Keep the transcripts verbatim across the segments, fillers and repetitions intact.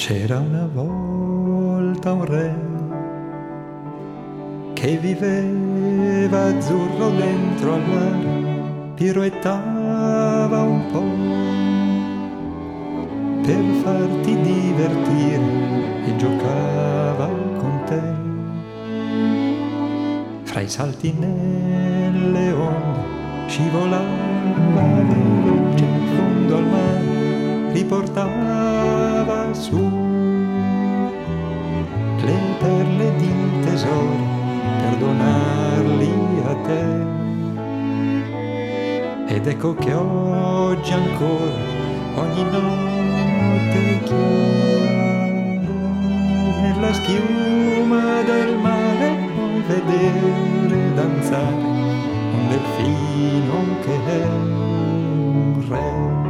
C'era una volta un re che viveva azzurro dentro al mare, piroettava un po' per farti divertire e giocava con te. Fra i salti nelle onde scivolava veloce in fondo al mare, riportava su le perle di tesoro per donarli a te. Ed ecco che oggi ancora, ogni notte chiara, nella schiuma del mare puoi vedere danzare un delfino che è un re.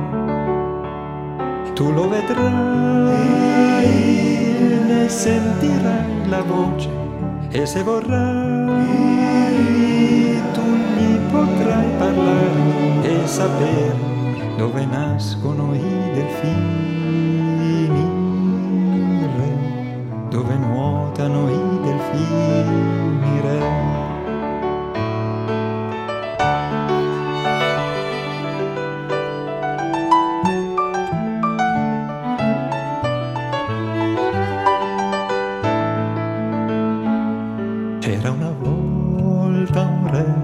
Tu lo vedrai, ne sentirai la voce, e se vorrai tu gli potrai parlare e sapere dove nascono i delfini, re, dove nuotano i delfini, re. C'era una volta un re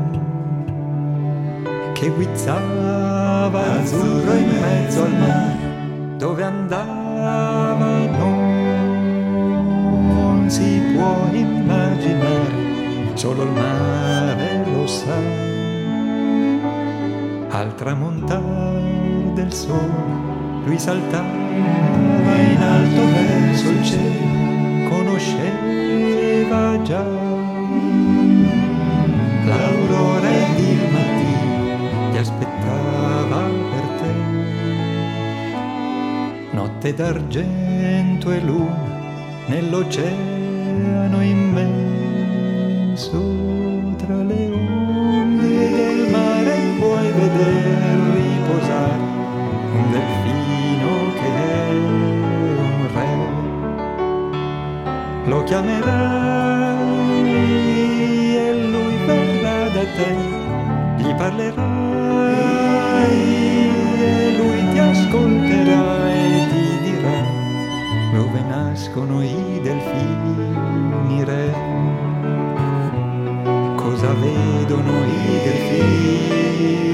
che guizzava azzurro in mezzo al mare, dove andava non si può immaginare, solo il mare lo sa. Al tramontar del sole lui saltava in alto verso il cielo, conosceva già l'aurora ed il mattino, ti aspettava per te. Notte d'argento e luna nell'oceano immenso, tra le onde del mare puoi veder riposare un delfino che è un re. Lo chiamerai e lui verrà da te, gli parlerai e lui ti ascolterà e ti dirà dove nascono i delfini, re. Cosa vedono i delfini?